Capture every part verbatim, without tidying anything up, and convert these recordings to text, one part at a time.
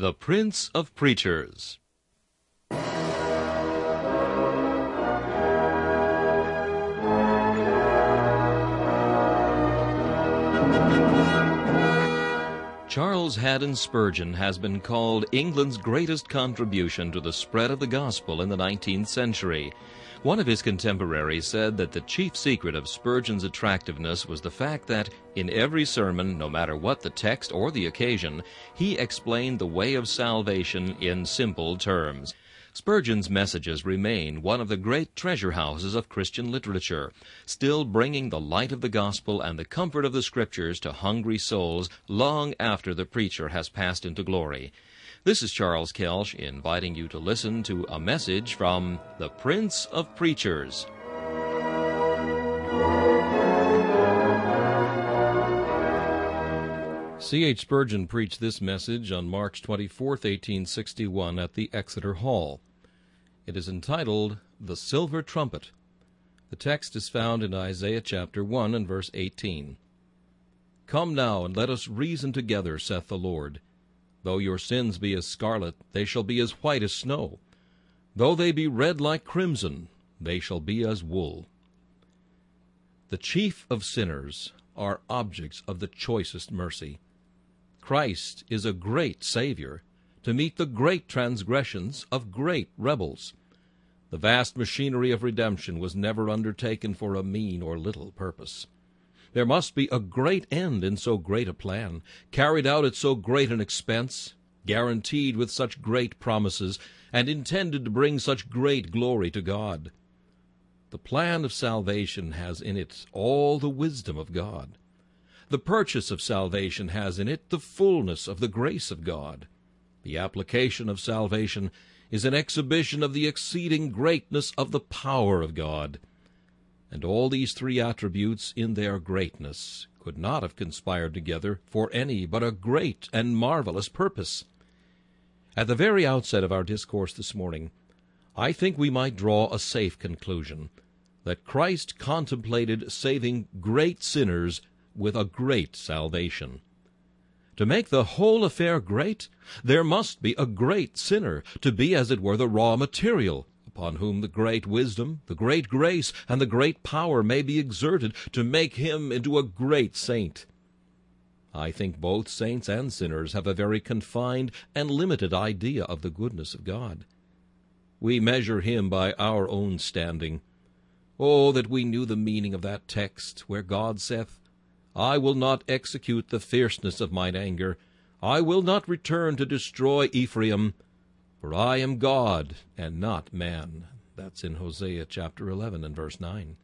The Prince of Preachers. Charles Haddon Spurgeon has been called England's greatest contribution to the spread of the gospel in the nineteenth century. One of his contemporaries said that the chief secret of Spurgeon's attractiveness was the fact that, in every sermon, no matter what the text or the occasion, he explained the way of salvation in simple terms. Spurgeon's messages remain one of the great treasure houses of Christian literature, still bringing the light of the gospel and the comfort of the Scriptures to hungry souls long after the preacher has passed into glory. This is Charles Kelsch inviting you to listen to a message from the Prince of Preachers. C H Spurgeon preached this message on March twenty-fourth, eighteen sixty-one, at the Exeter Hall. It is entitled, The Silver Trumpet. The text is found in Isaiah chapter one and verse eighteen. Come now, and let us reason together, saith the Lord. Though your sins be as scarlet, they shall be as white as snow. Though they be red like crimson, they shall be as wool. The chief of sinners are objects of the choicest mercy. Christ is a great Savior to meet the great transgressions of great rebels. The vast machinery of redemption was never undertaken for a mean or little purpose. There must be a great end in so great a plan, carried out at so great an expense, guaranteed with such great promises, and intended to bring such great glory to God. The plan of salvation has in it all the wisdom of God. The purchase of salvation has in it the fullness of the grace of God. The application of salvation is an exhibition of the exceeding greatness of the power of God. And all these three attributes in their greatness could not have conspired together for any but a great and marvelous purpose. At the very outset of our discourse this morning, I think we might draw a safe conclusion that Christ contemplated saving great sinners with a great salvation. To make the whole affair great, there must be a great sinner, to be, as it were, the raw material, upon whom the great wisdom, the great grace, and the great power may be exerted to make him into a great saint. I think both saints and sinners have a very confined and limited idea of the goodness of God. We measure him by our own standing. Oh, that we knew the meaning of that text, where God saith, I will not execute the fierceness of mine anger. I will not return to destroy Ephraim, for I am God and not man. That's in Hosea chapter eleven and verse nine.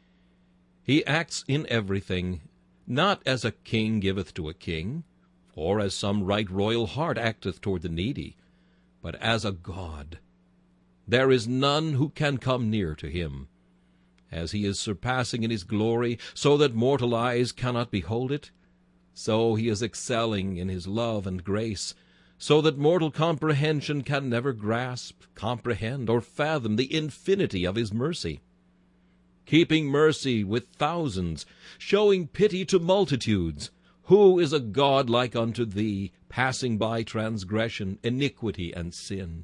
He acts in everything, not as a king giveth to a king, or as some right royal heart acteth toward the needy, but as a God. There is none who can come near to him. As he is surpassing in his glory, so that mortal eyes cannot behold it, so he is excelling in his love and grace, so that mortal comprehension can never grasp, comprehend, or fathom the infinity of his mercy. Keeping mercy with thousands, showing pity to multitudes, who is a God like unto thee, passing by transgression, iniquity, and sin?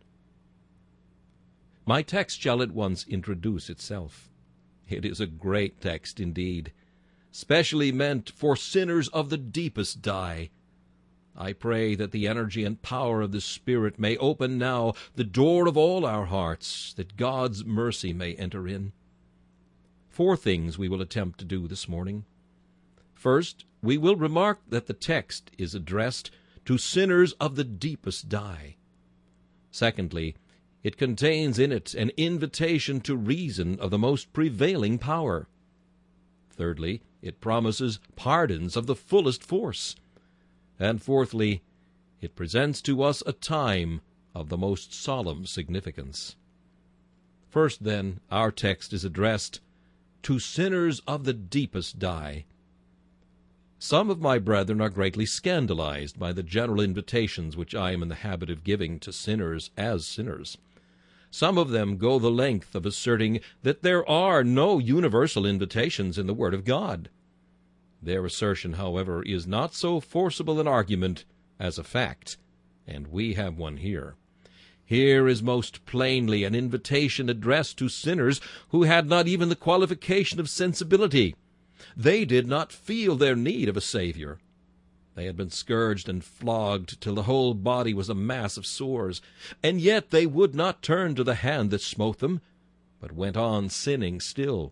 My text shall at once introduce itself. It is a great text indeed, specially meant for sinners of the deepest dye. I pray that the energy and power of the Spirit may open now the door of all our hearts, that God's mercy may enter in. Four things we will attempt to do this morning. First, we will remark that the text is addressed to sinners of the deepest dye. Secondly, it contains in it an invitation to reason of the most prevailing power. Thirdly, it promises pardons of the fullest force. And fourthly, it presents to us a time of the most solemn significance. First, then, our text is addressed to sinners of the deepest dye. Some of my brethren are greatly scandalized by the general invitations which I am in the habit of giving to sinners as sinners. Some of them go the length of asserting that there are no universal invitations in the Word of God. Their assertion, however, is not so forcible an argument as a fact, And we have one here. Here is most plainly an invitation addressed to sinners who had not even the qualification of sensibility. They did not feel their need of a Savior. They had been scourged and flogged till the whole body was a mass of sores, and yet they would not turn to the hand that smote them, but went on sinning still.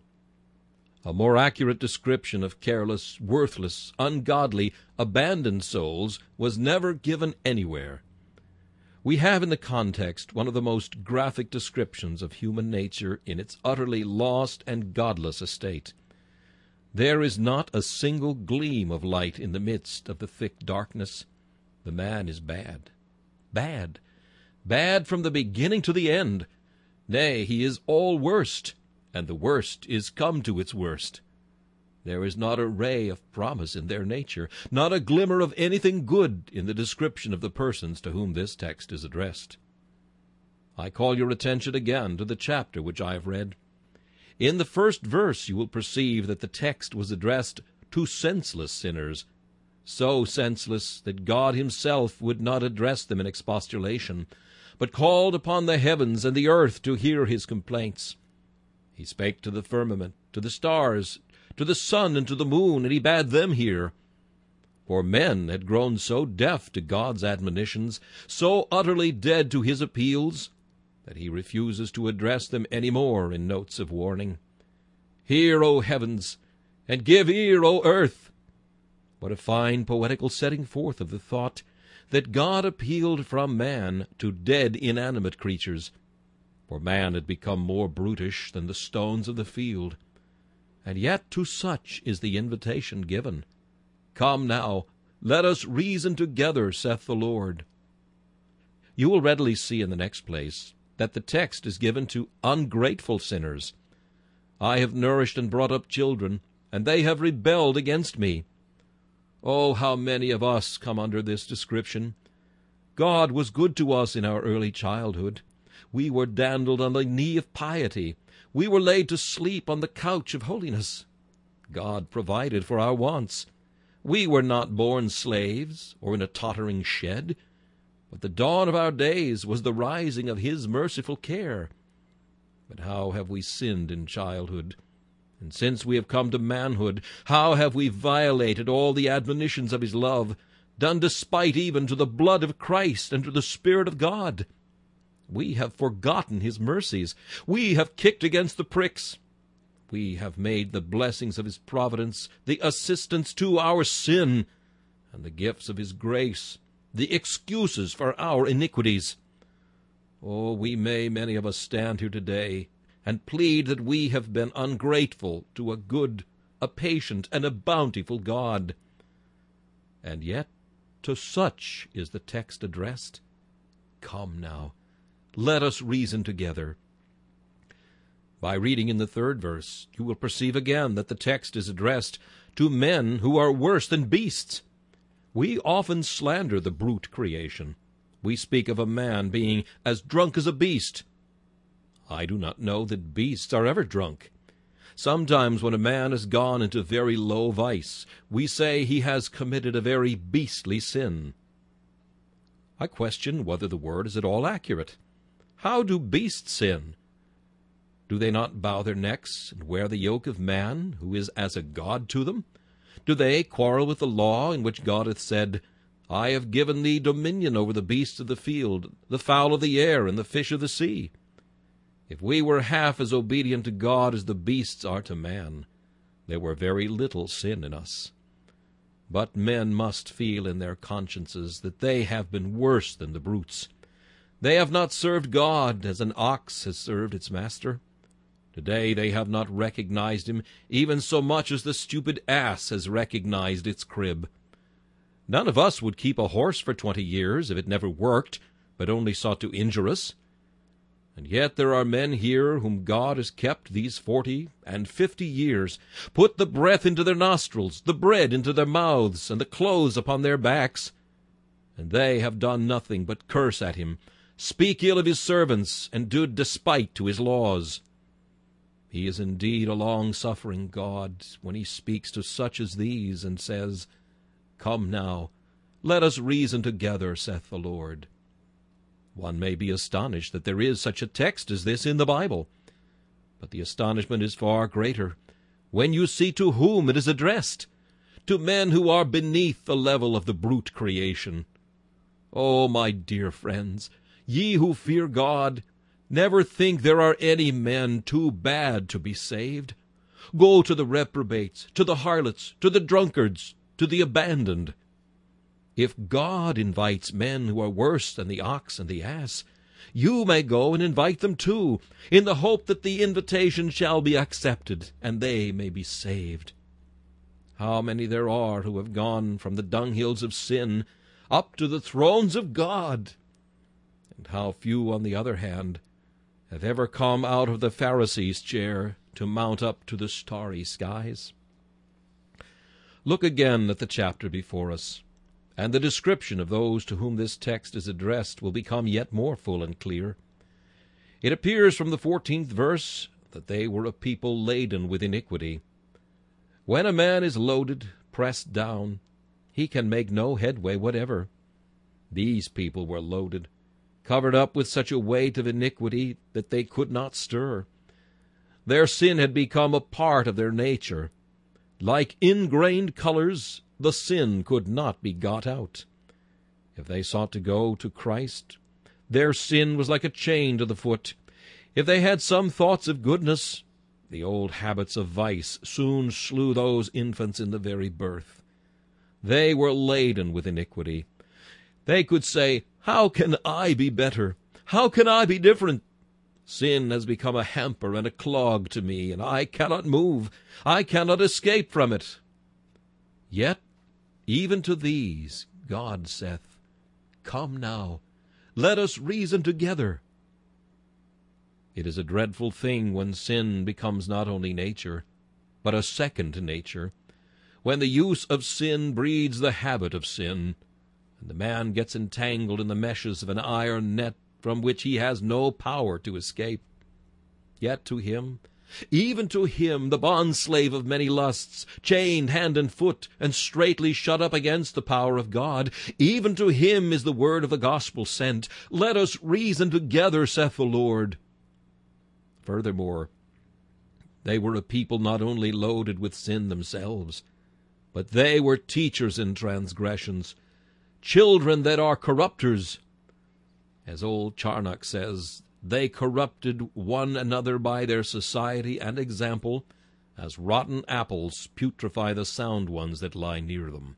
A more accurate description of careless, worthless, ungodly, abandoned souls was never given anywhere. We have in the context one of the most graphic descriptions of human nature in its utterly lost and godless estate. There is not a single gleam of light in the midst of the thick darkness. The man is bad, bad, bad from the beginning to the end. Nay, he is all worst, and the worst is come to its worst. There is not a ray of promise in their nature, not a glimmer of anything good in the description of the persons to whom this text is addressed. I call your attention again to the chapter which I have read. In the first verse you will perceive that the text was addressed to senseless sinners, so senseless that God himself would not address them in expostulation, but called upon the heavens and the earth to hear his complaints. He spake to the firmament, to the stars, to the sun, and to the moon, and he bade them hear. For men had grown so deaf to God's admonitions, so utterly dead to his appeals, that he refuses to address them any more in notes of warning. Hear, O heavens, and give ear, O earth! What a fine poetical setting forth of the thought that God appealed from man to dead inanimate creatures, for man had become more brutish than the stones of the field. And yet to such is the invitation given. Come now, let us reason together, saith the Lord. You will readily see in the next place that the text is given to ungrateful sinners. I have nourished and brought up children, and they have rebelled against me. Oh, how many of us come under this description! God was good to us in our early childhood. We were dandled on the knee of piety. We were laid to sleep on the couch of holiness. God provided for our wants. We were not born slaves or in a tottering shed, but the dawn of our days was the rising of his merciful care. But how have we sinned in childhood? And since we have come to manhood, how have we violated all the admonitions of his love, done despite even to the blood of Christ and to the Spirit of God? We have forgotten his mercies. We have kicked against the pricks. We have made the blessings of his providence the assistants to our sin, and the gifts of his grace the excuses for our iniquities. Oh, we may, many of us, stand here today and plead that we have been ungrateful to a good, a patient, and a bountiful God. And yet to such is the text addressed. Come now, let us reason together. By reading in the third verse, you will perceive again that the text is addressed to men who are worse than beasts. We often slander the brute creation. We speak of a man being as drunk as a beast. I do not know that beasts are ever drunk. Sometimes when a man has gone into very low vice, we say he has committed a very beastly sin. I question whether the word is at all accurate. How do beasts sin? Do they not bow their necks and wear the yoke of man, who is as a god to them? Do they quarrel with the law in which God hath said, I have given thee dominion over the beasts of the field, the fowl of the air, and the fish of the sea? If we were half as obedient to God as the beasts are to man, there were very little sin in us. But men must feel in their consciences that they have been worse than the brutes. They have not served God as an ox has served its master. Today they have not recognized him even so much as the stupid ass has recognized its crib. None of us would keep a horse for twenty years if it never worked, but only sought to injure us. And yet there are men here whom God has kept these forty and fifty years, put the breath into their nostrils, the bread into their mouths, and the clothes upon their backs, and they have done nothing but curse at him, speak ill of his servants, and do despite to his laws. He is indeed a long-suffering God when he speaks to such as these and says, Come now, Let us reason together, saith the Lord. One may be astonished that there is such a text as this in the Bible. But the astonishment is far greater when you see to whom it is addressed, to men who are beneath the level of the brute creation. Oh, my dear friends, ye who fear God, never think there are any men too bad to be saved. Go to the reprobates, to the harlots, to the drunkards, to the abandoned. If God invites men who are worse than the ox and the ass, you may go and invite them too, in the hope that the invitation shall be accepted, and they may be saved. How many there are who have gone from the dunghills of sin up to the thrones of God, and how few, on the other hand, have ever come out of the Pharisee's chair to mount up to the starry skies. Look again at the chapter before us, and the description of those to whom this text is addressed will become yet more full and clear. It appears from the fourteenth verse that they were a people laden with iniquity. When a man is loaded, pressed down, he can make no headway whatever. These people were loaded, covered up with such a weight of iniquity that they could not stir. Their sin had become a part of their nature. Like ingrained colors, the sin could not be got out. If they sought to go to Christ, their sin was like a chain to the foot. If they had some thoughts of goodness, the old habits of vice soon slew those infants in the very birth. They were laden with iniquity. They could say, "How can I be better? How can I be different? Sin has become a hamper and a clog to me, and I cannot move. I cannot escape from it." Yet, even to these, God saith, "Come now, let us reason together." It is a dreadful thing when sin becomes not only nature, but a second nature, when the use of sin breeds the habit of sin, and the man gets entangled in the meshes of an iron net from which he has no power to escape. Yet to him, even to him, the bondslave of many lusts, chained hand and foot, and straitly shut up against the power of God, even to him is the word of the gospel sent. Let us reason together, saith the Lord. Furthermore, they were a people not only loaded with sin themselves, but they were teachers in transgressions, children that are corrupters. As old Charnock says, they corrupted one another by their society and example, as rotten apples putrefy the sound ones that lie near them.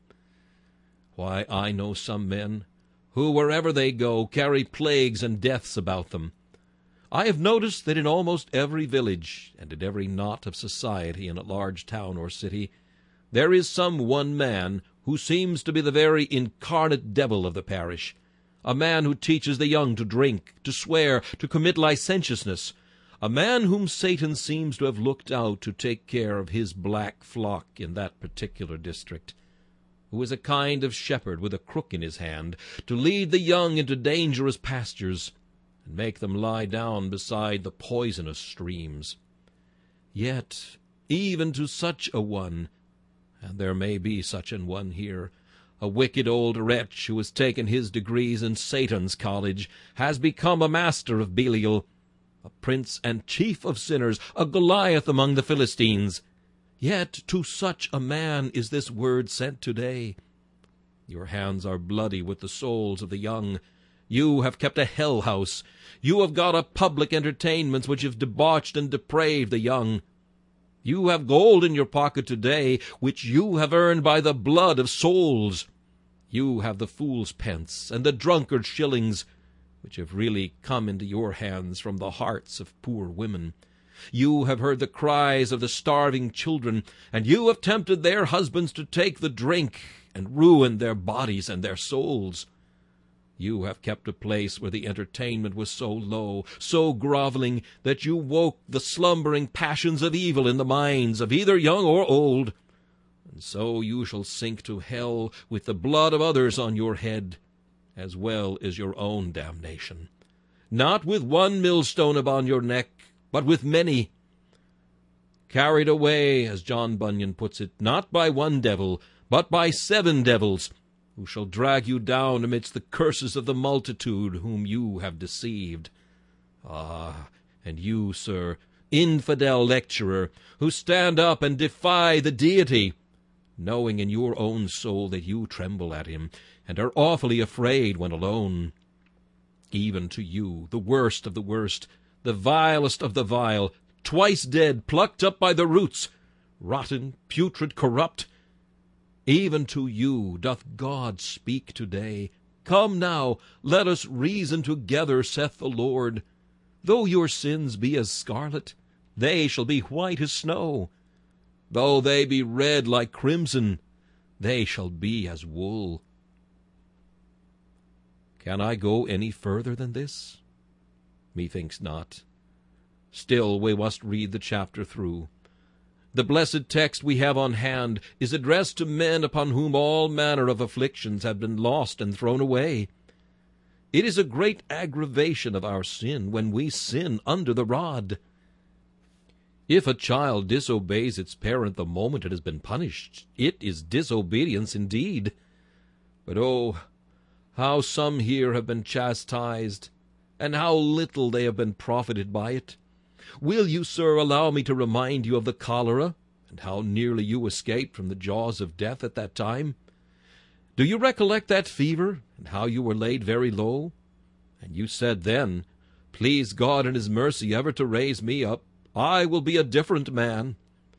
Why, I know some men who, wherever they go, carry plagues and deaths about them. I have noticed that in almost every village, and in every knot of society in a large town or city, there is some one man who seems to be the very incarnate devil of the parish, a man who teaches the young to drink, to swear, to commit licentiousness, a man whom Satan seems to have looked out to take care of his black flock in that particular district, who is a kind of shepherd with a crook in his hand, to lead the young into dangerous pastures, and make them lie down beside the poisonous streams. Yet, even to such a one, and there may be such an one here, a wicked old wretch who has taken his degrees in Satan's college, has become a master of Belial, a prince and chief of sinners, a Goliath among the Philistines. Yet to such a man is this word sent today. Your hands are bloody with the souls of the young. You have kept a hell house. You have got up public entertainments which have debauched and depraved the young. You have gold in your pocket today, which you have earned by the blood of souls. You have the fool's pence and the drunkard's shillings, which have really come into your hands from the hearts of poor women. You have heard the cries of the starving children, and you have tempted their husbands to take the drink, and ruined their bodies and their souls. You have kept a place where the entertainment was so low, so groveling, that you woke the slumbering passions of evil in the minds of either young or old. And so you shall sink to hell with the blood of others on your head, as well as your own damnation. Not with one millstone upon your neck, but with many. Carried away, as John Bunyan puts it, not by one devil, but by seven devils, who shall drag you down amidst the curses of the multitude whom you have deceived. Ah, and you, sir, infidel lecturer, who stand up and defy the deity, knowing in your own soul that you tremble at him, and are awfully afraid when alone. Even to you, the worst of the worst, the vilest of the vile, twice dead, plucked up by the roots, rotten, putrid, corrupt, even to you doth God speak today. Come now, let us reason together, saith the Lord. Though your sins be as scarlet, they shall be white as snow. Though they be red like crimson, they shall be as wool. Can I go any further than this? Methinks not. Still we must read the chapter through. The blessed text we have on hand is addressed to men upon whom all manner of afflictions have been lost and thrown away. It is a great aggravation of our sin when we sin under the rod. If a child disobeys its parent the moment it has been punished, it is disobedience indeed. But oh, how some here have been chastised, and how little they have been profited by it. Will you, sir, allow me to remind you of the cholera, and how nearly you escaped from the jaws of death at that time? Do you recollect that fever, and how you were laid very low? And you said then, Please God in his mercy ever to raise me up, I will be a different man.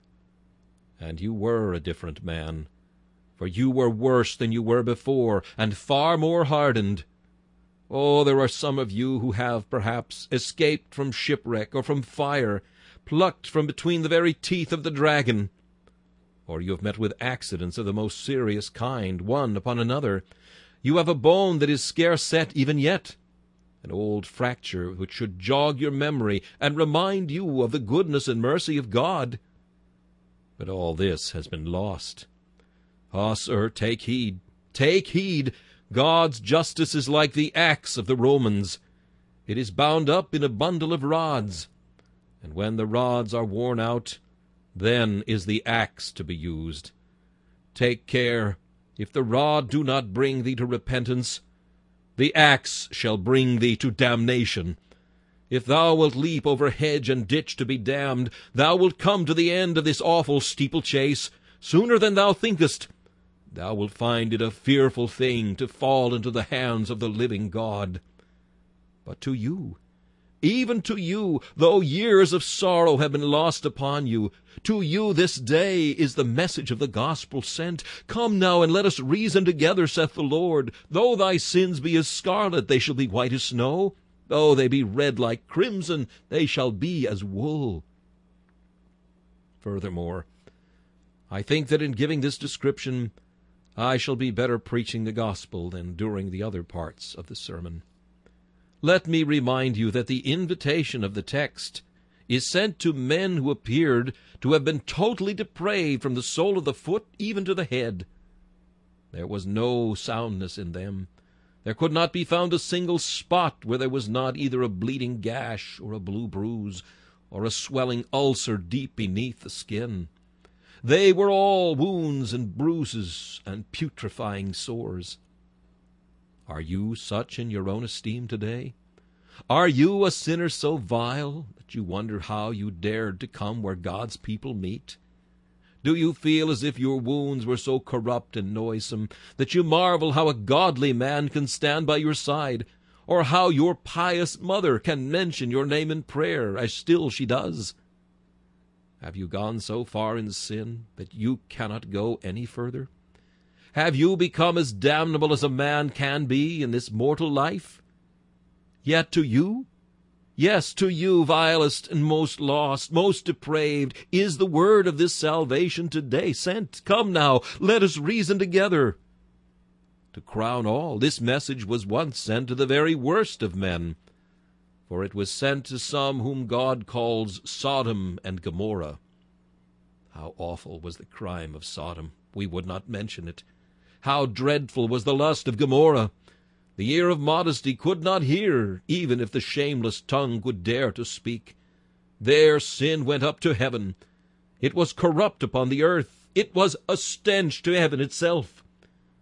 And you were a different man, for you were worse than you were before, and far more hardened. Oh, there are some of you who have, perhaps, escaped from shipwreck or from fire, plucked from between the very teeth of the dragon. Or you have met with accidents of the most serious kind, one upon another. You have a bone that is scarce set even yet, an old fracture which should jog your memory and remind you of the goodness and mercy of God. But all this has been lost. Ah, sir, take heed, take heed. God's justice is like the axe of the Romans. It is bound up in a bundle of rods, and when the rods are worn out, then is the axe to be used. Take care, if the rod do not bring thee to repentance, the axe shall bring thee to damnation. If thou wilt leap over hedge and ditch to be damned, thou wilt come to the end of this awful steeplechase sooner than thou thinkest. Thou wilt find it a fearful thing to fall into the hands of the living God. But to you, even to you, though years of sorrow have been lost upon you, to you this day is the message of the gospel sent. Come now, and let us reason together, saith the Lord. Though thy sins be as scarlet, they shall be white as snow. Though they be red like crimson, they shall be as wool. Furthermore, I think that in giving this description, I shall be better preaching the gospel than during the other parts of the sermon. Let me remind you that the invitation of the text is sent to men who appeared to have been totally depraved from the sole of the foot even to the head. There was no soundness in them. There could not be found a single spot where there was not either a bleeding gash or a blue bruise or a swelling ulcer deep beneath the skin. They were all wounds and bruises and putrefying sores. Are you such in your own esteem today? Are you a sinner so vile that you wonder how you dared to come where God's people meet? Do you feel as if your wounds were so corrupt and noisome that you marvel how a godly man can stand by your side, or how your pious mother can mention your name in prayer, as still she does? Have you gone so far in sin that you cannot go any further? Have you become as damnable as a man can be in this mortal life? Yet to you, yes, to you, vilest and most lost, most depraved, is the word of this salvation today sent. Come now, let us reason together. To crown all, this message was once sent to the very worst of men, for it was sent to some whom God calls Sodom and Gomorrah. How awful was the crime of Sodom! We would not mention it. How dreadful was the lust of Gomorrah! The ear of modesty could not hear, even if the shameless tongue could dare to speak. Their sin went up to heaven. It was corrupt upon the earth. It was a stench to heaven itself.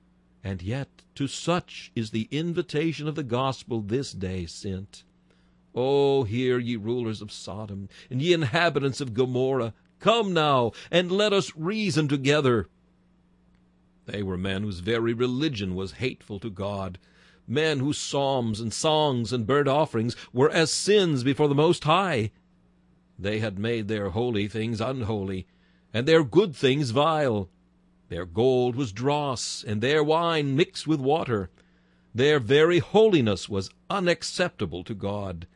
and yet to such is the invitation of the gospel this day sent. O hear, ye rulers of Sodom, and ye inhabitants of Gomorrah, come now, and let us reason together. They were men whose very religion was hateful to God, men whose psalms and songs and burnt offerings were as sins before the Most High. They had made their holy things unholy, and their good things vile. Their gold was dross, and their wine mixed with water. Their very holiness was unacceptable to God.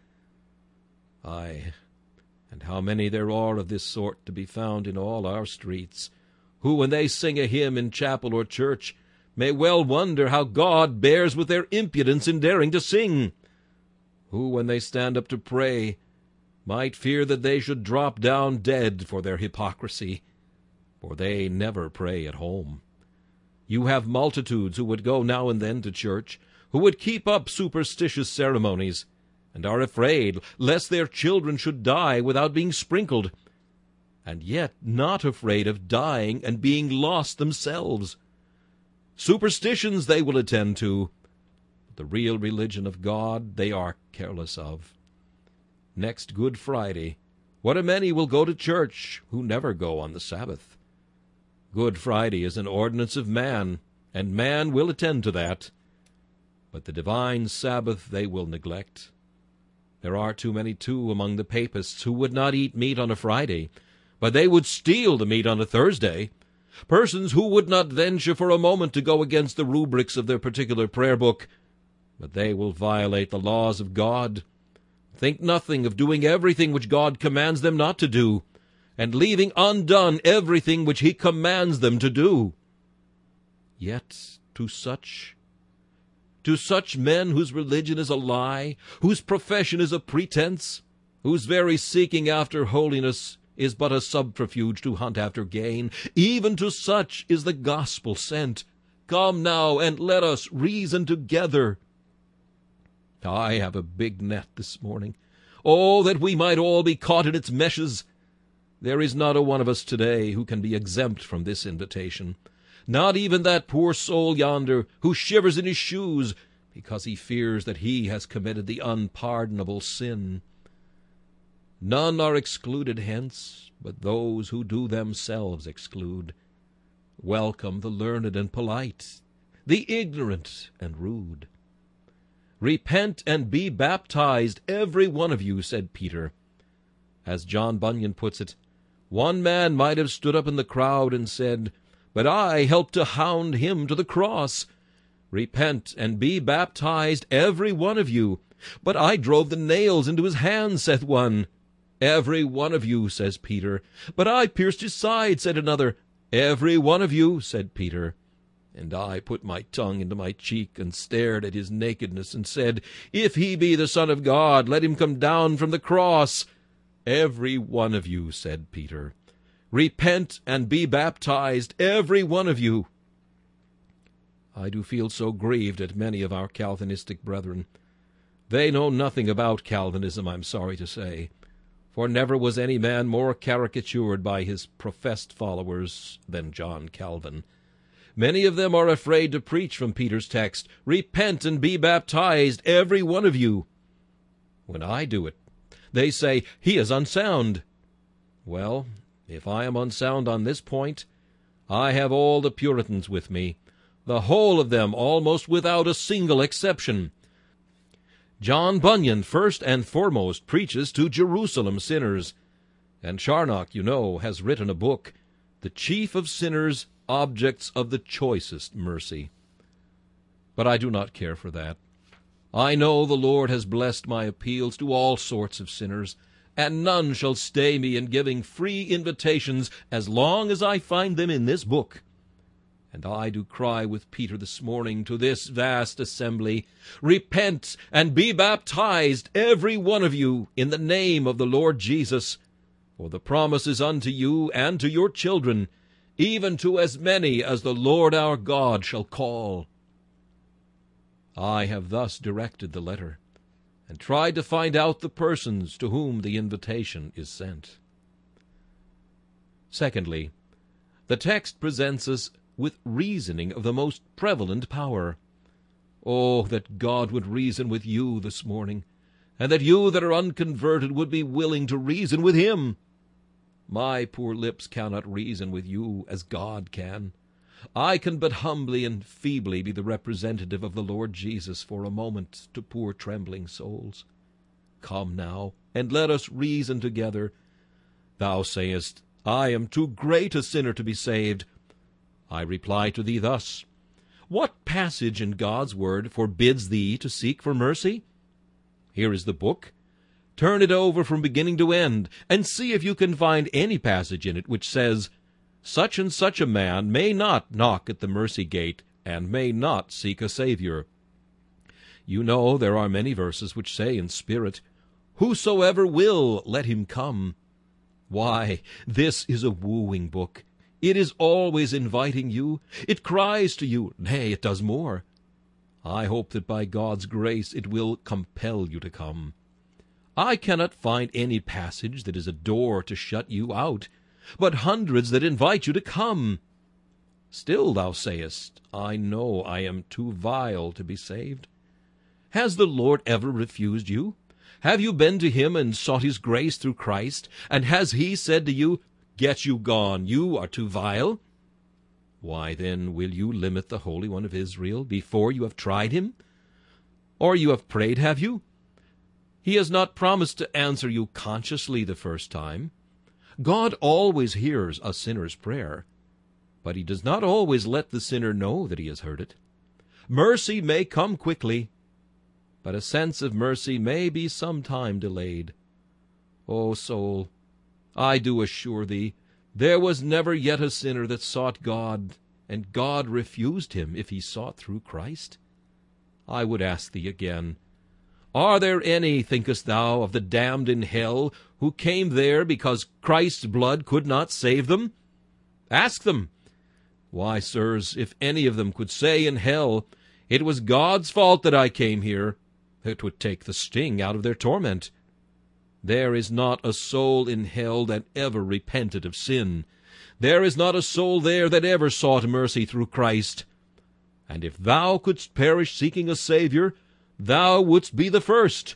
Ay, and how many there are of this sort to be found in all our streets, who, when they sing a hymn in chapel or church, may well wonder how God bears with their impudence in daring to sing, who, when they stand up to pray, might fear that they should drop down dead for their hypocrisy, for they never pray at home. You have multitudes who would go now and then to church, who would keep up superstitious ceremonies, and are afraid lest their children should die without being sprinkled, and yet not afraid of dying and being lost themselves. Superstitions they will attend to, but the real religion of God they are careless of. Next Good Friday, what a many will go to church who never go on the Sabbath. Good Friday is an ordinance of man, and man will attend to that. But the divine Sabbath they will neglect. There are too many, too, among the papists who would not eat meat on a Friday, but they would steal the meat on a Thursday. Persons who would not venture for a moment to go against the rubrics of their particular prayer book, but they will violate the laws of God. Think nothing of doing everything which God commands them not to do, and leaving undone everything which he commands them to do. Yet to such, to such men whose religion is a lie, whose profession is a pretense, whose very seeking after holiness is but a subterfuge to hunt after gain, even to such is the gospel sent. Come now, and let us reason together. I have a big net this morning. Oh, that we might all be caught in its meshes! There is not a one of us today who can be exempt from this invitation. Not even that poor soul yonder who shivers in his shoes because he fears that he has committed the unpardonable sin. None are excluded hence, but those who do themselves exclude. Welcome the learned and polite, the ignorant and rude. Repent and be baptized, every one of you, said Peter. As John Bunyan puts it, one man might have stood up in the crowd and said, but I helped to hound him to the cross. Repent and be baptized, every one of you. But I drove the nails into his hands, saith one. Every one of you, says Peter. But I pierced his side, said another. Every one of you, said Peter. And I put my tongue into my cheek and stared at his nakedness and said, If he be the Son of God, let him come down from the cross. Every one of you, said Peter. Repent and be baptized, every one of you. I do feel so grieved at many of our Calvinistic brethren. They know nothing about Calvinism, I'm sorry to say, for never was any man more caricatured by his professed followers than John Calvin. Many of them are afraid to preach from Peter's text, Repent and be baptized, every one of you. When I do it, they say, He is unsound. Well, if I am unsound on this point, I have all the Puritans with me, the whole of them almost without a single exception. John Bunyan first and foremost preaches to Jerusalem sinners, and Charnock, you know, has written a book, The Chief of Sinners, Objects of the Choicest Mercy. But I do not care for that. I know the Lord has blessed my appeals to all sorts of sinners, and none shall stay me in giving free invitations as long as I find them in this book. And I do cry with Peter this morning to this vast assembly, Repent and be baptized, every one of you, in the name of the Lord Jesus, for the promise is unto you and to your children, even to as many as the Lord our God shall call. I have thus directed the letter, and tried to find out the persons to whom the invitation is sent. Secondly, the text presents us with reasoning of the most prevalent power. Oh, that God would reason with you this morning, and that you that are unconverted would be willing to reason with him. My poor lips cannot reason with you as God can. I can but humbly and feebly be the representative of the Lord Jesus for a moment to poor trembling souls. Come now, and let us reason together. Thou sayest, I am too great a sinner to be saved. I reply to thee thus, what passage in God's word forbids thee to seek for mercy? Here is the book. Turn it over from beginning to end, and see if you can find any passage in it which says, such and such a man may not knock at the mercy gate, and may not seek a Savior. You know there are many verses which say in spirit, whosoever will, let him come. Why, this is a wooing book. It is always inviting you. It cries to you. Nay, it does more. I hope that by God's grace it will compel you to come. I cannot find any passage that is a door to shut you out, but hundreds that invite you to come. Still thou sayest, I know I am too vile to be saved. Has the Lord ever refused you? Have you been to him and sought his grace through Christ? And has he said to you, get you gone, you are too vile? Why then will you limit the Holy One of Israel before you have tried him? Or you have prayed, have you? He has not promised to answer you consciously the first time. God always hears a sinner's prayer, but he does not always let the sinner know that he has heard it. Mercy may come quickly, but a sense of mercy may be some time delayed. O soul, I do assure thee, there was never yet a sinner that sought God, and God refused him if he sought through Christ. I would ask thee again, are there any, thinkest thou, of the damned in hell, who came there because Christ's blood could not save them? Ask them. Why, sirs, if any of them could say in hell, it was God's fault that I came here, it would take the sting out of their torment. There is not a soul in hell that ever repented of sin. There is not a soul there that ever sought mercy through Christ. And if thou couldst perish seeking a Savior, thou wouldst be the first.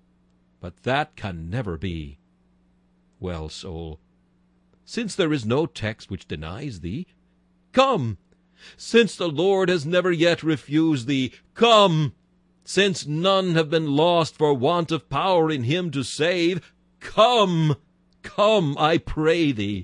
But that can never be. Well, soul, since there is no text which denies thee, come. Since the Lord has never yet refused thee, come. Since none have been lost for want of power in him to save, come, come, I pray thee.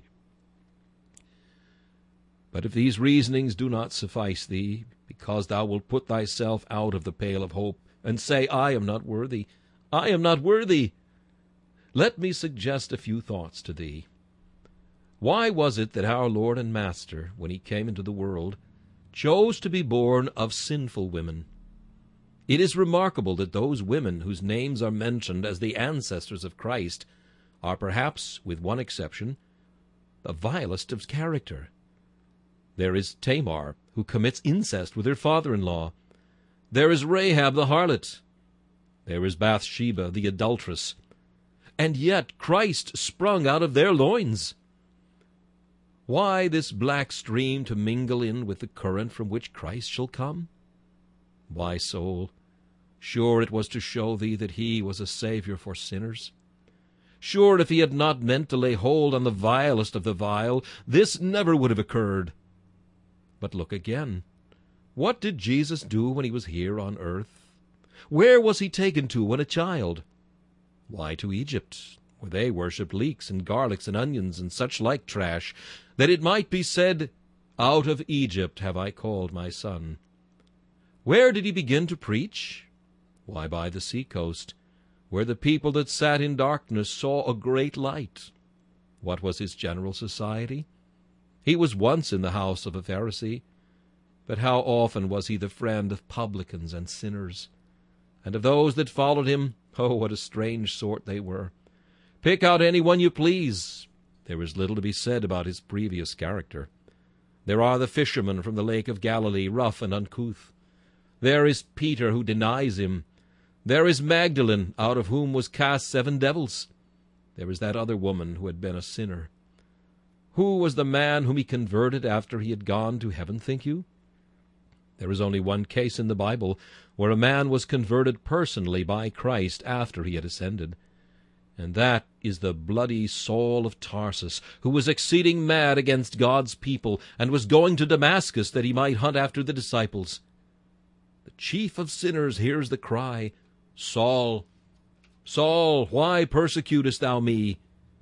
But if these reasonings do not suffice thee, because thou wilt put thyself out of the pale of hope, and say, I am not worthy, I am not worthy, let me suggest a few thoughts to thee. Why was it that our Lord and Master, when he came into the world, chose to be born of sinful women? It is remarkable that those women whose names are mentioned as the ancestors of Christ are perhaps, with one exception, the vilest of character. There is Tamar, who commits incest with her father-in-law. There is Rahab the harlot. There is Bathsheba the adulteress. And yet Christ sprung out of their loins. Why this black stream to mingle in with the current from which Christ shall come? Why, soul, sure it was to show thee that he was a Savior for sinners. Sure, if he had not meant to lay hold on the vilest of the vile, this never would have occurred. But look again. What did Jesus do when he was here on earth? Where was he taken to when a child? Why, to Egypt, where they worshipped leeks and garlics and onions and such like trash, that it might be said, out of Egypt have I called my son. Where did he begin to preach? Why, by the sea-coast, where the people that sat in darkness saw a great light. What was his general society? He was once in the house of a Pharisee, but how often was he the friend of publicans and sinners? And of those that followed him, oh, what a strange sort they were. Pick out any one you please. There is little to be said about his previous character. There are the fishermen from the lake of Galilee, rough and uncouth. There is Peter, who denies him. There is Magdalene, out of whom was cast seven devils. There is that other woman who had been a sinner. Who was the man whom he converted after he had gone to heaven, think you? There is only one case in the Bible where a man was converted personally by Christ after he had ascended, and that is the bloody Saul of Tarsus, who was exceeding mad against God's people, and was going to Damascus that he might hunt after the disciples. The chief of sinners hears the cry, Saul, Saul, why persecutest thou me?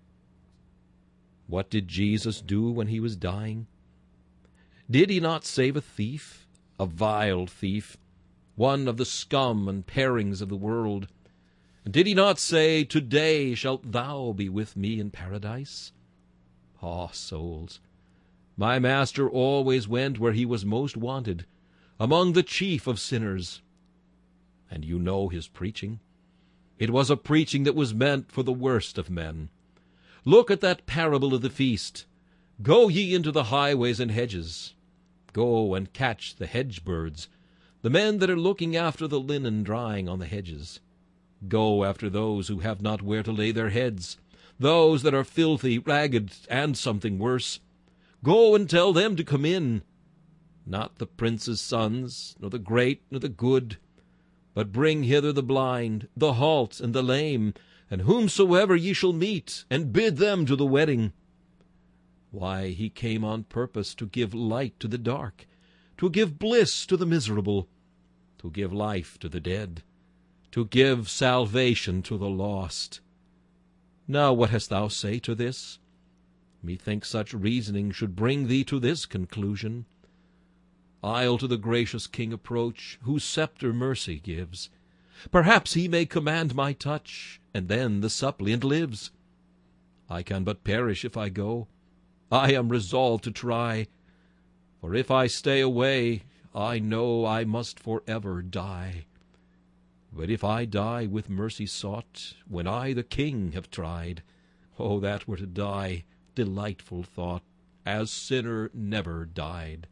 What did Jesus do when he was dying? Did he not save a thief, a vile thief, one of the scum and parings of the world? Did he not say, Today shalt thou be with me in paradise? Ah, souls, my Master always went where he was most wanted, among the chief of sinners. And you know his preaching. It was a preaching that was meant for the worst of men. Look at that parable of the feast. Go ye into the highways and hedges. Go and catch the hedge birds, the men that are looking after the linen drying on the hedges. Go after those who have not where to lay their heads, those that are filthy, ragged, and something worse. Go and tell them to come in. Not the prince's sons, nor the great, nor the good, but bring hither the blind, the halt, and the lame, and whomsoever ye shall meet, and bid them to the wedding. Why, he came on purpose to give light to the dark, to give bliss to the miserable, to give life to the dead, to give salvation to the lost. Now what hast thou say to this? Methinks such reasoning should bring thee to this conclusion. I'll to the gracious King approach, whose sceptre mercy gives. Perhaps he may command my touch, and then the suppliant lives. I can but perish if I go. I am resolved to try, for if I stay away, I know I must forever die. But if I die with mercy sought, when I the King have tried, oh, that were to die, delightful thought, as sinner never died.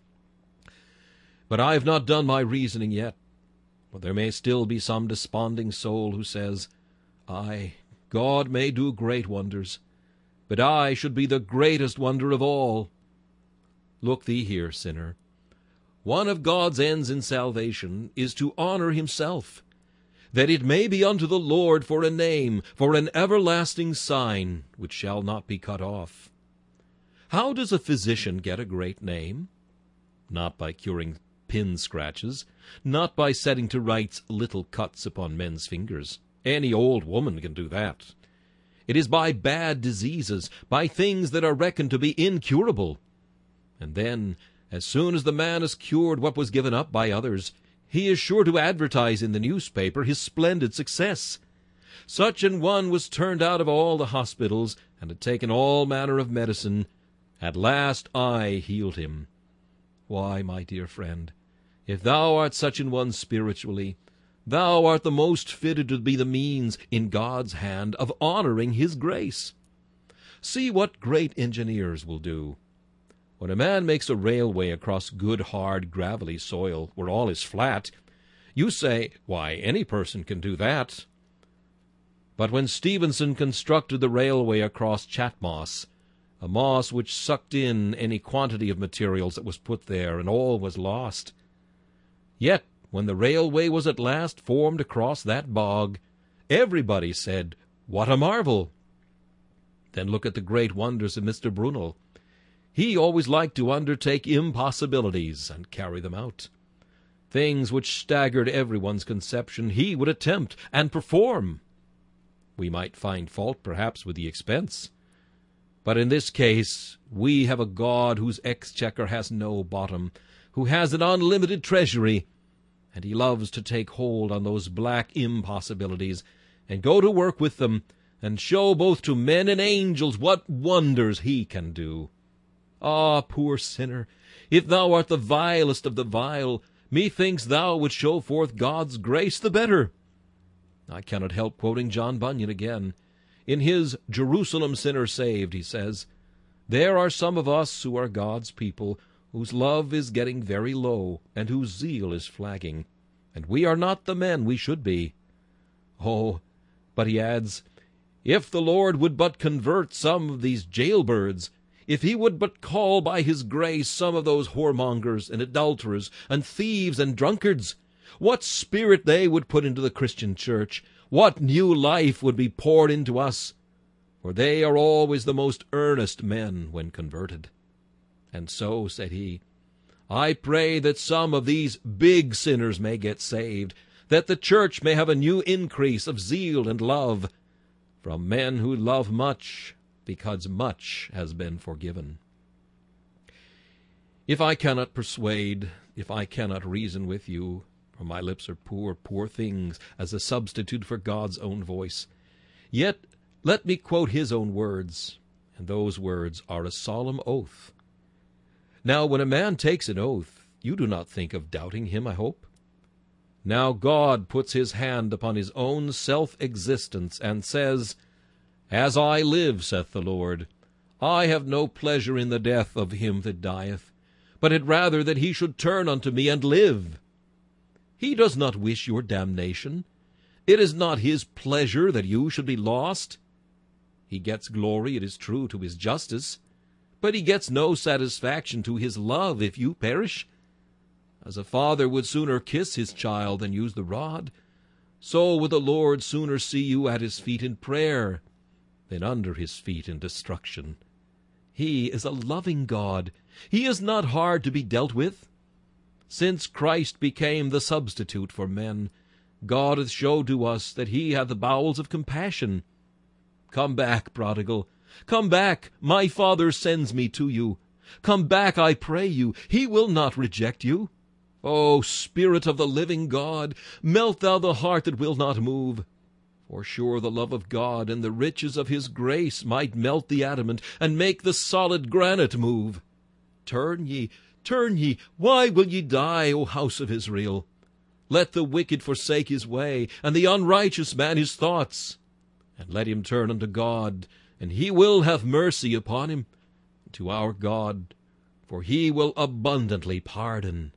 But I have not done my reasoning yet, for there may still be some desponding soul who says, Aye, God may do great wonders, but I should be the greatest wonder of all. Look thee here, sinner. One of God's ends in salvation is to honor himself, that it may be unto the Lord for a name, for an everlasting sign, which shall not be cut off. How does a physician get a great name? Not by curing pin scratches, not by setting to rights little cuts upon men's fingers. Any old woman can do that. It is by bad diseases, by things that are reckoned to be incurable. And then, as soon as the man has cured what was given up by others, he is sure to advertise in the newspaper his splendid success. Such an one was turned out of all the hospitals, and had taken all manner of medicine. At last I healed him. Why, my dear friend, if thou art such an one spiritually, thou art the most fitted to be the means, in God's hand, of honoring his grace. See what great engineers will do. When a man makes a railway across good, hard, gravelly soil, where all is flat, you say, Why, any person can do that. But when Stephenson constructed the railway across chat moss, a moss which sucked in any quantity of materials that was put there, and all was lost. Yet, when the railway was at last formed across that bog, everybody said, What a marvel! Then look at the great wonders of Mister Brunel. He always liked to undertake impossibilities and carry them out. Things which staggered everyone's conception he would attempt and perform. We might find fault, perhaps, with the expense. But in this case we have a God whose exchequer has no bottom, who has an unlimited treasury, and he loves to take hold on those black impossibilities and go to work with them, and show both to men and angels what wonders he can do. Ah, poor sinner, if thou art the vilest of the vile, methinks thou would show forth God's grace the better. I cannot help quoting John Bunyan again. In his Jerusalem Sinner Saved, he says, There are some of us who are God's people, whose love is getting very low, and whose zeal is flagging, and we are not the men we should be. Oh, but he adds, If the Lord would but convert some of these jailbirds, If he would but call by his grace some of those whoremongers and adulterers and thieves and drunkards, what spirit they would put into the Christian church, what new life would be poured into us, for they are always the most earnest men when converted. And so, said he, I pray that some of these big sinners may get saved, that the church may have a new increase of zeal and love from men who love much, because much has been forgiven. If I cannot persuade, if I cannot reason with you, for my lips are poor, poor things, as a substitute for God's own voice, yet let me quote his own words, and those words are a solemn oath. Now, when a man takes an oath, you do not think of doubting him, I hope. Now God puts his hand upon his own self-existence, and says, As I live, saith the Lord, I have no pleasure in the death of him that dieth, but had rather that he should turn unto me and live. He does not wish your damnation. It is not his pleasure that you should be lost. He gets glory, it is true, to his justice, but he gets no satisfaction to his love if you perish. As a father would sooner kiss his child than use the rod, so would the Lord sooner see you at his feet in prayer than under his feet in destruction. He is a loving God. He is not hard to be dealt with. Since Christ became the substitute for men, God hath showed to us that he hath the bowels of compassion. Come back, prodigal. Come back. My Father sends me to you. Come back, I pray you. He will not reject you. O Spirit of the living God, melt thou the heart that will not move. For sure the love of God and the riches of his grace might melt the adamant, and make the solid granite move. Turn ye, turn ye, why will ye die, O house of Israel? Let the wicked forsake his way, and the unrighteous man his thoughts. And let him turn unto God, and he will have mercy upon him, to our God, for he will abundantly pardon.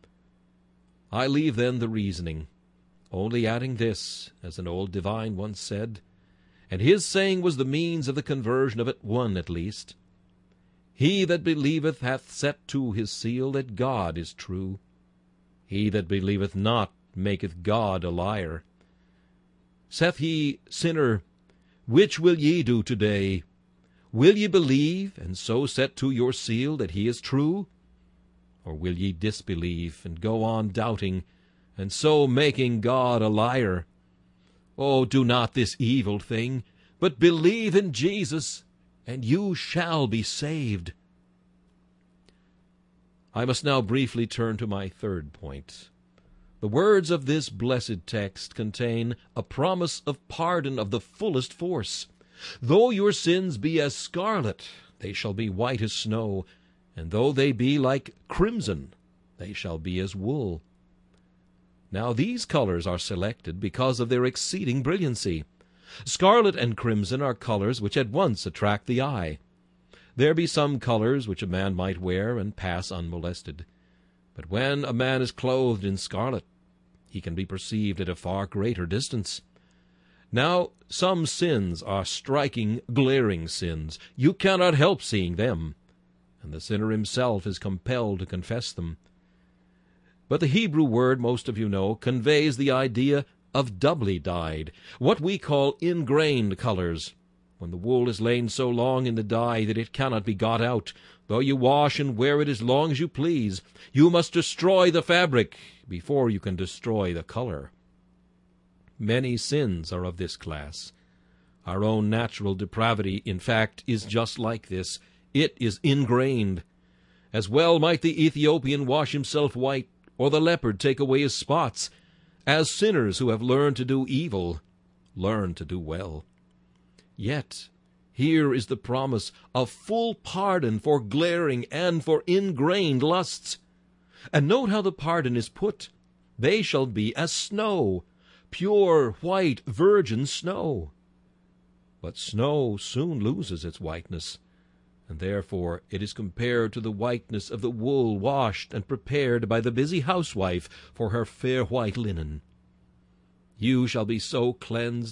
I leave then the reasoning, only adding this, as an old divine once said, and his saying was the means of the conversion of it one at least. He that believeth hath set to his seal that God is true. He that believeth not maketh God a liar. Saith he, Sinner, which will ye do today? Will ye believe, and so set to your seal that he is true? Or will ye disbelieve, and go on doubting, and so making God a liar? Oh, do not this evil thing, but believe in Jesus, and you shall be saved. I must now briefly turn to my third point. The words of this blessed text contain a promise of pardon of the fullest force. Though your sins be as scarlet, they shall be white as snow, and though they be like crimson, they shall be as wool. Now these colors are selected because of their exceeding brilliancy. Scarlet and crimson are colors which at once attract the eye. There be some colors which a man might wear and pass unmolested. But when a man is clothed in scarlet, he can be perceived at a far greater distance. Now some sins are striking, glaring sins. You cannot help seeing them, and the sinner himself is compelled to confess them. But the Hebrew word, most of you know, conveys the idea of doubly dyed, what we call ingrained colors, when the wool is lain so long in the dye that it cannot be got out. Though you wash and wear it as long as you please, you must destroy the fabric before you can destroy the color. Many sins are of this class. Our own natural depravity, in fact, is just like this. It is ingrained. As well might the Ethiopian wash himself white, or the leopard take away his spots, as sinners who have learned to do evil learn to do well. Yet here is the promise of full pardon for glaring and for ingrained lusts. And note how the pardon is put. They shall be as snow, pure, white, virgin snow. But snow soon loses its whiteness, and therefore it is compared to the whiteness of the wool washed and prepared by the busy housewife for her fair white linen. You shall be so cleansed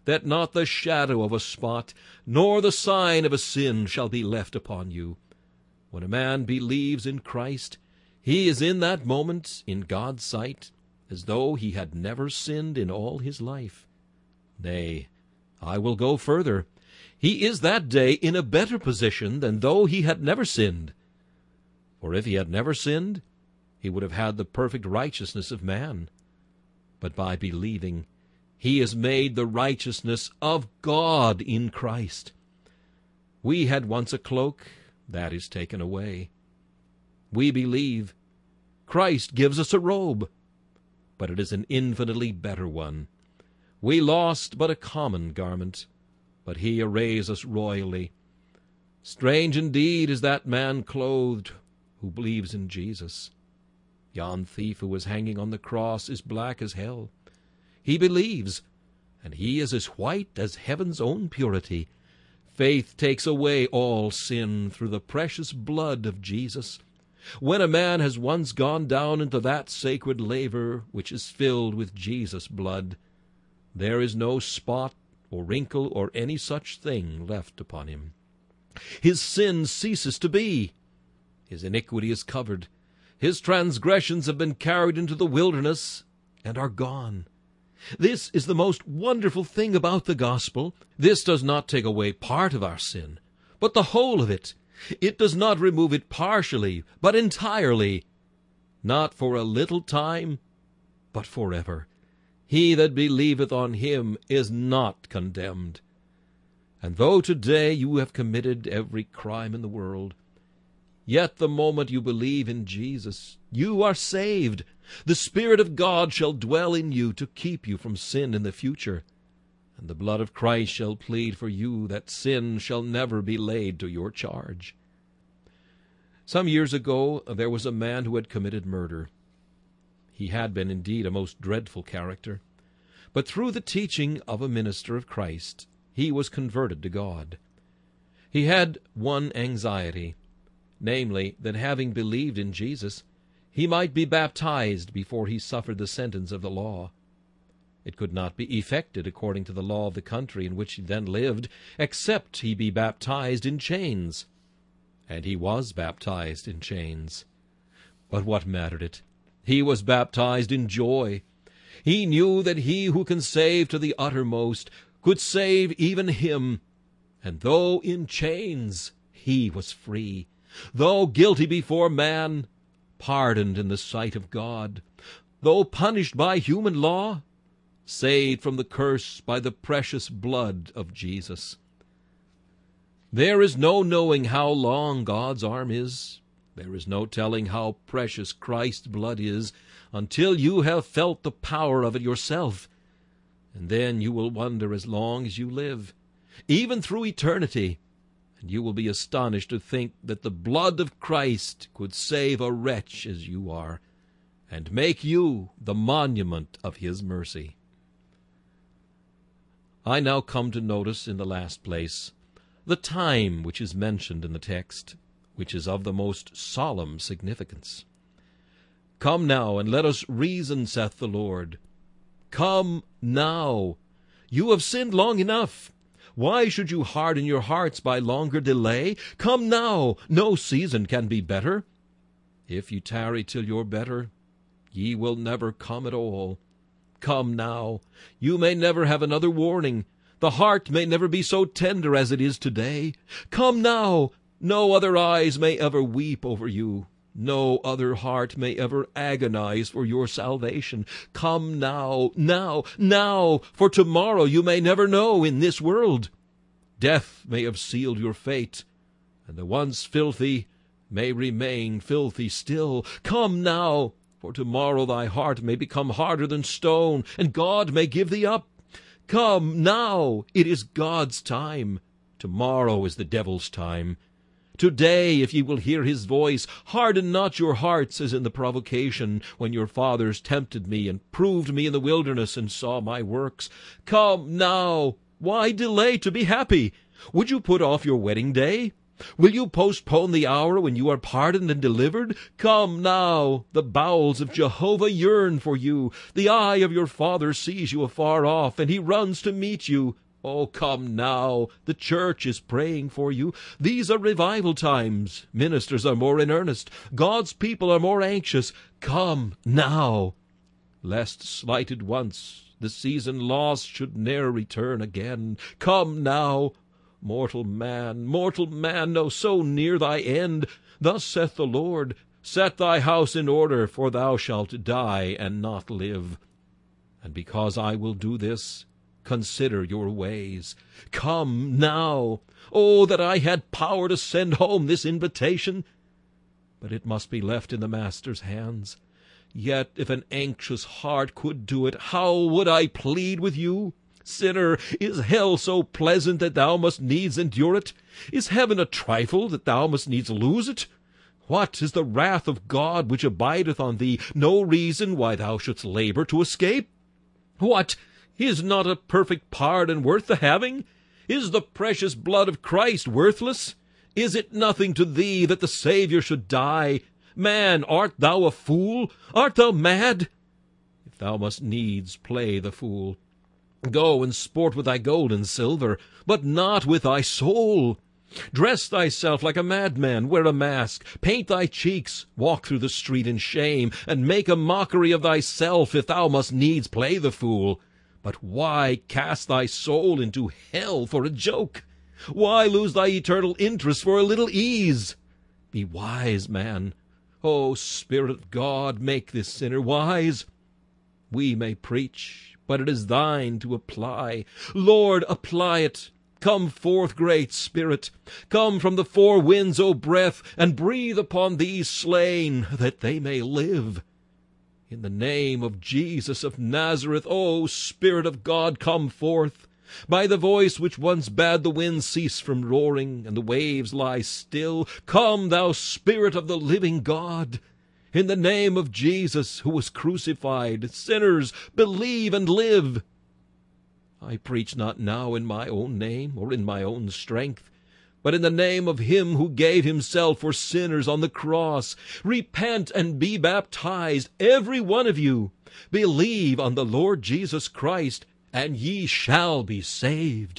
that not the shadow of a spot, nor the sign of a sin shall be left upon you. When a man believes in Christ, he is in that moment, in God's sight, as though he had never sinned in all his life. Nay, I will go further. He is that day in a better position than though he had never sinned. For if he had never sinned, he would have had the perfect righteousness of man. But by believing, he is made the righteousness of God in Christ. We had once a cloak, that is taken away. We believe. Christ gives us a robe, but it is an infinitely better one. We lost but a common garment, but he arrays us royally. Strange indeed is that man clothed who believes in Jesus. Yon thief who was hanging on the cross is black as hell. He believes, and he is as white as heaven's own purity. Faith takes away all sin through the precious blood of Jesus. When a man has once gone down into that sacred laver which is filled with Jesus' blood, there is no spot or wrinkle or any such thing left upon him. His sin ceases to be. His iniquity is covered. His transgressions have been carried into the wilderness and are gone. This is the most wonderful thing about the gospel. This does not take away part of our sin, but the whole of it. It does not remove it partially, but entirely. Not for a little time, but forever. He that believeth on him is not condemned. And though today you have committed every crime in the world, yet the moment you believe in Jesus, you are saved. The Spirit of God shall dwell in you to keep you from sin in the future, and the blood of Christ shall plead for you that sin shall never be laid to your charge. Some years ago there was a man who had committed murder. He had been indeed a most dreadful character, but through the teaching of a minister of Christ, he was converted to God. He had one anxiety, namely, that having believed in Jesus, he might be baptized before he suffered the sentence of the law. It could not be effected according to the law of the country in which he then lived, except he be baptized in chains. And he was baptized in chains. But what mattered it? He was baptized in joy. He knew that he who can save to the uttermost could save even him. And though in chains, he was free. Though guilty before man, pardoned in the sight of God. Though punished by human law, saved from the curse by the precious blood of Jesus. There is no knowing how long God's arm is. There is no telling how precious Christ's blood is until you have felt the power of it yourself. And then you will wonder as long as you live, even through eternity, and you will be astonished to think that the blood of Christ could save a wretch as you are, and make you the monument of his mercy. I now come to notice in the last place the time which is mentioned in the text, which is of the most solemn significance. Come now, and let us reason, saith the Lord. Come now. You have sinned long enough. Why should you harden your hearts by longer delay? Come now, no season can be better. If you tarry till you're better, ye will never come at all. Come now, you may never have another warning. The heart may never be so tender as it is today. Come now, no other eyes may ever weep over you. No other heart may ever agonize for your salvation. Come now, now, now, for tomorrow you may never know in this world. Death may have sealed your fate, and the once filthy may remain filthy still. Come now, for tomorrow thy heart may become harder than stone, and God may give thee up. Come now, it is God's time. Tomorrow is the devil's time. Today, if ye will hear his voice, harden not your hearts as in the provocation, when your fathers tempted me and proved me in the wilderness and saw my works. Come now, why delay to be happy? Would you put off your wedding day? Will you postpone the hour when you are pardoned and delivered? Come now, the bowels of Jehovah yearn for you. The eye of your Father sees you afar off, and he runs to meet you. Oh, come now, the church is praying for you. These are revival times. Ministers are more in earnest. God's people are more anxious. Come now, lest slighted once, the season lost should ne'er return again. Come now, mortal man, mortal man, no, so near thy end. Thus saith the Lord, set thy house in order, for thou shalt die and not live. And because I will do this, consider your ways. Come now. Oh, that I had power to send home this invitation! But it must be left in the Master's hands. Yet if an anxious heart could do it, how would I plead with you? Sinner, is hell so pleasant that thou must needs endure it? Is heaven a trifle that thou must needs lose it? What is the wrath of God which abideth on thee? No reason why thou shouldst labor to escape? What? Is not a perfect pardon worth the having? Is the precious blood of Christ worthless? Is it nothing to thee that the Savior should die? Man, art thou a fool? Art thou mad? If thou must needs play the fool, go and sport with thy gold and silver, but not with thy soul. Dress thyself like a madman, wear a mask, paint thy cheeks, walk through the street in shame, and make a mockery of thyself if thou must needs play the fool. But why cast thy soul into hell for a joke? Why lose thy eternal interest for a little ease? Be wise, man. O Spirit of God, make this sinner wise. We may preach, but it is thine to apply. Lord, apply it. Come forth, great Spirit. Come from the four winds, O breath, and breathe upon these slain, that they may live. In the name of Jesus of Nazareth, O Spirit of God, come forth. By the voice which once bade the wind cease from roaring, and the waves lie still, come, thou Spirit of the living God. In the name of Jesus, who was crucified, sinners, believe and live. I preach not now in my own name or in my own strength, but in the name of him who gave himself for sinners on the cross. Repent and be baptized, every one of you. Believe on the Lord Jesus Christ, and ye shall be saved.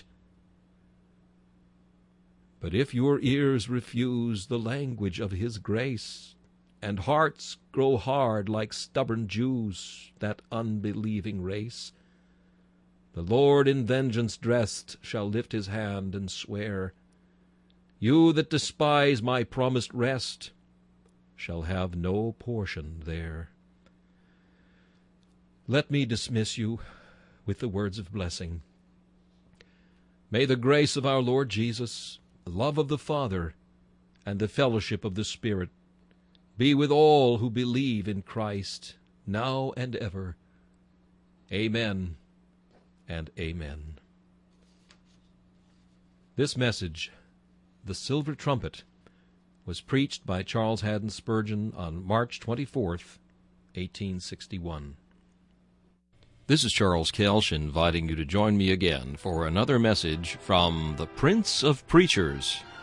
But if your ears refuse the language of his grace, and hearts grow hard like stubborn Jews, that unbelieving race, the Lord in vengeance dressed shall lift his hand and swear, you that despise my promised rest shall have no portion there. Let me dismiss you with the words of blessing. May the grace of our Lord Jesus, the love of the Father, and the fellowship of the Spirit be with all who believe in Christ, now and ever. Amen and amen. This message, The Silver Trumpet, was preached by Charles Haddon Spurgeon on March twenty-fourth, eighteen sixty-one. This is Charles Kelsch inviting you to join me again for another message from the Prince of Preachers,